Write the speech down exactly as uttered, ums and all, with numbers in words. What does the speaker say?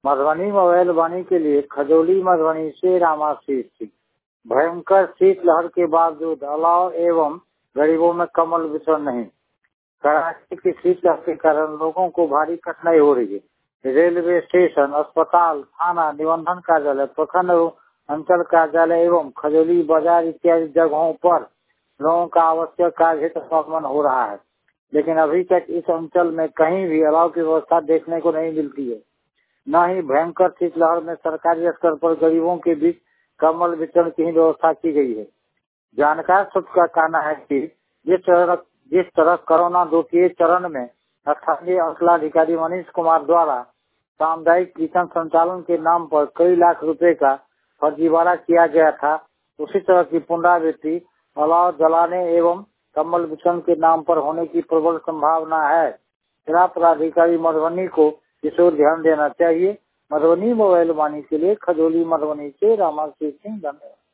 Madhubani mobile वाणी के लिए खजौली मधुबनी से रामाशीष सिंह। भयंकर शीतलहर के बावजूद अलाव एवं गरीबों में कम्बल वितरण नहीं। कड़ाके की शीतलहर के कारण लोगों को भारी कठिनाई हो रही है। रेलवे स्टेशन, अस्पताल, थाना, निबंधन कार्यालय, प्रखंड अंचल कार्यालय एवं खजौली बाजार इत्यादि जगहों पर लोगों का आवश्यक कार्य समापन हो रहा है, लेकिन अभी तक इस अंचल में कहीं भी अलाव की व्यवस्था देखने को नहीं मिलती है। न ही भयंकर शीतलहर में सरकारी स्तर पर गरीबों के बीच कम्बल वितरण की व्यवस्था की गई है। जानकार सूत्र का कहना है कि जिस तरह जिस तरह कोरोना द्वितीय चरण में स्थानीय अंचलाधिकारी मनीष कुमार द्वारा सामुदायिक किचन संचालन के नाम पर कई लाख रुपए का फर्जीवाड़ा किया गया था, उसी तरह की पुनरावृत्ति अलाव जलाने एवं कम्बल वितरण के नाम पर होने की प्रबल संभावना है। जिला पदाधिकारी मधुबनी को इस ओर ध्यान देना चाहिए। मधुबनी मोबाइल वाणी के लिए खजौली मधुबनी से रामाशीष सिंह, धन्यवाद।